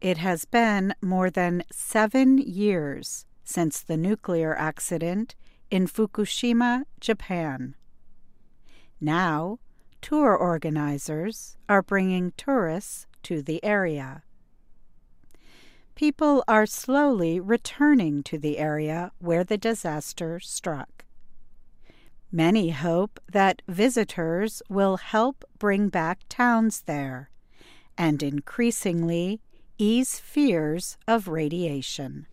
It has been more than 7 years since the nuclear accident in Fukushima, Japan. Now, tour organizers are bringing tourists to the area. People are slowly returning to the area where the disaster struck. Many hope that visitors will help bring back towns there and increasingly ease fears of radiation.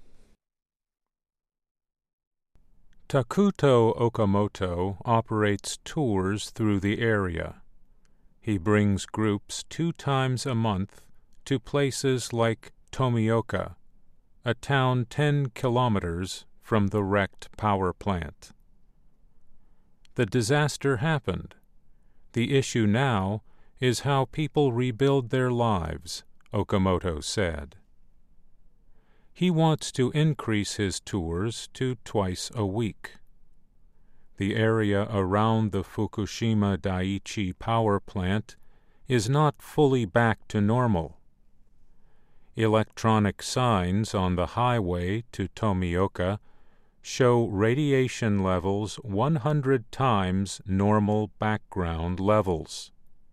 Takuto Okamoto operates tours through the area. He brings groups 2 times a month to places like Tomioka, a town 10 kilometers from the wrecked power plant. The disaster happened. The issue now is how people rebuild their lives, Okamoto said. He wants to increase his tours to twice a week. The area around the Fukushima Daiichi power plant is not fully back to normal. Electronic signs on the highway to Tomioka show radiation levels 100 times normal background levels.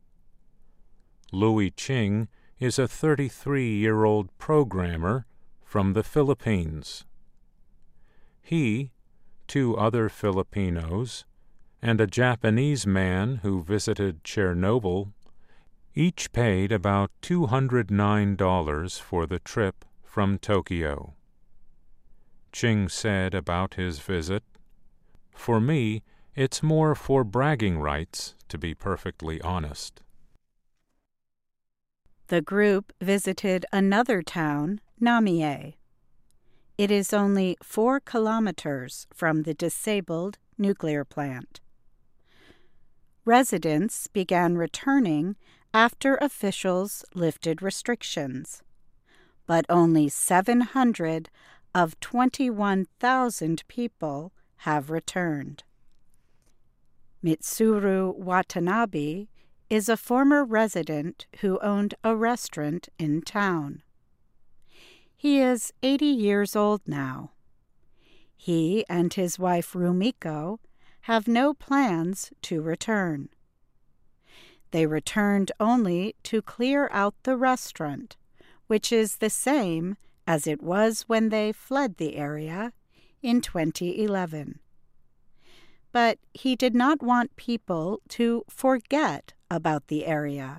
Louis Ching is a 33-year-old programmer from the Philippines. He, 2 other Filipinos, and a Japanese man who visited Chernobyl each paid about $209 for the trip from Tokyo. Ching said about his visit, "For me, it's more for bragging rights, to be perfectly honest." The group visited another town, Namie. It is only 4 kilometers from the disabled nuclear plant. Residents began returning after officials lifted restrictions, but only 700 of 21,000 people have returned. Mitsuru Watanabe is a former resident who owned a restaurant in town. He is 80 years old now. He and his wife Rumiko have no plans to return. They returned only to clear out the restaurant, which is the same as it was when they fled the area in 2011. But he did not want people to forget about the area.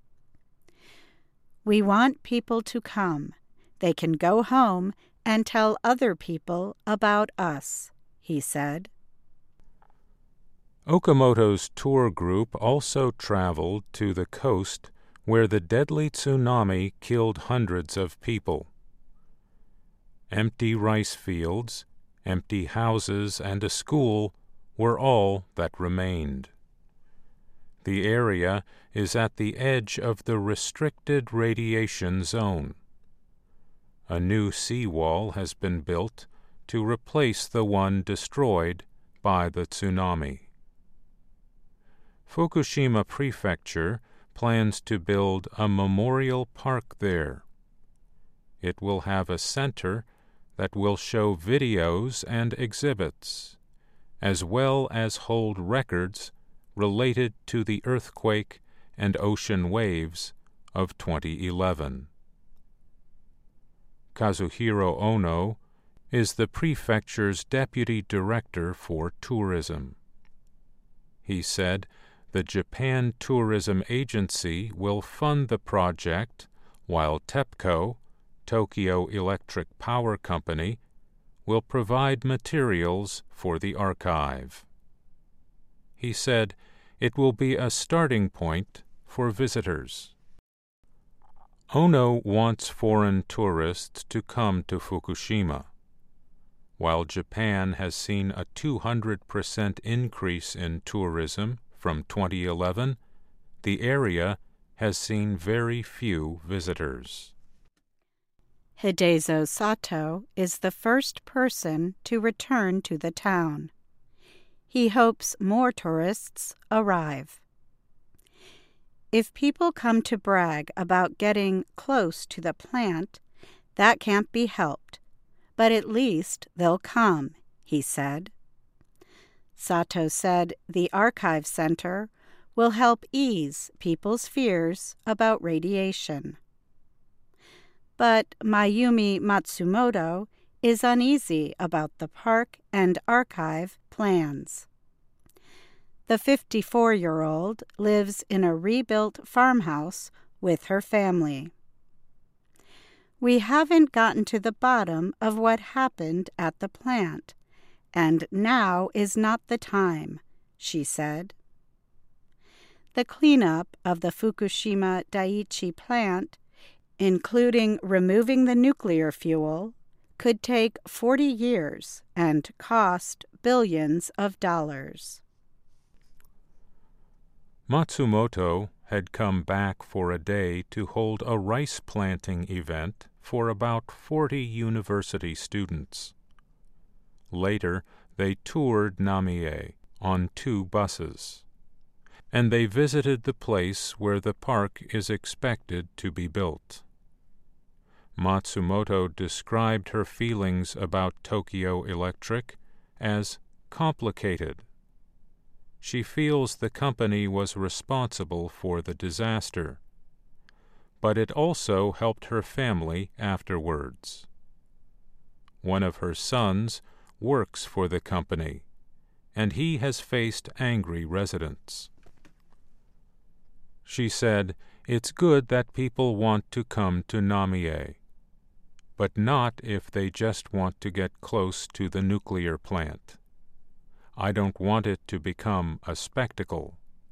"We want people to come. They can go home and tell other people about us," he said. Okamoto's tour group also traveled to the coast where the deadly tsunami killed hundreds of people. Empty rice fields, empty houses, and a school were all that remained. The area is at the edge of the restricted radiation zone. A new seawall has been built to replace the one destroyed by the tsunami. Fukushima Prefecture plans to build a memorial park there. It will have a center that will show videos and exhibits, as well as hold records related to the earthquake and ocean waves of 2011. Kazuhiro Ono is the prefecture's deputy director for tourism. He said the Japan Tourism Agency will fund the project, while TEPCO, Tokyo Electric Power Company, will provide materials for the archive. He said it will be a starting point for visitors. Ono wants foreign tourists to come to Fukushima. While Japan has seen a 200% increase in tourism from 2011, the area has seen very few visitors. Hidezo Sato is the first person to return to the town. He hopes more tourists arrive. If people come to brag about getting close to the plant, that can't be helped, but at least they'll come, he said. Sato said the Archive Center will help ease people's fears about radiation. But Mayumi Matsumoto is uneasy about the park and archive plans. The 54-year-old lives in a rebuilt farmhouse with her family. We haven't gotten to the bottom of what happened at the plant, and now is not the time, she said. The cleanup of the Fukushima Daiichi plant, including removing the nuclear fuel, could take 40 years and cost billions of dollars. Matsumoto had come back for a day to hold a rice planting event for about 40 university students. Later, they toured Namie on 2 buses, and they visited the place where the park is expected to be built. Matsumoto described her feelings about Tokyo Electric as complicated. She feels the company was responsible for the disaster, but it also helped her family afterwards. One of her sons works for the company, and he has faced angry residents. She said, "It's good that people want to come to Namie, but not if they just want to get close to the nuclear plant. I don't want it to become a spectacle."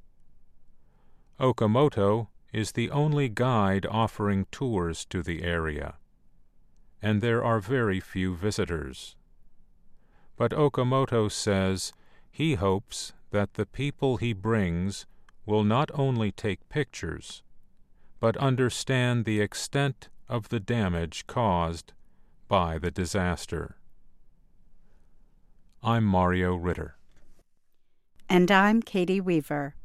Okamoto is the only guide offering tours to the area, and there are very few visitors. But Okamoto says he hopes that the people he brings will not only take pictures, but understand the extent of the damage caused by the disaster. I'm Mario Ritter. And I'm Katie Weaver.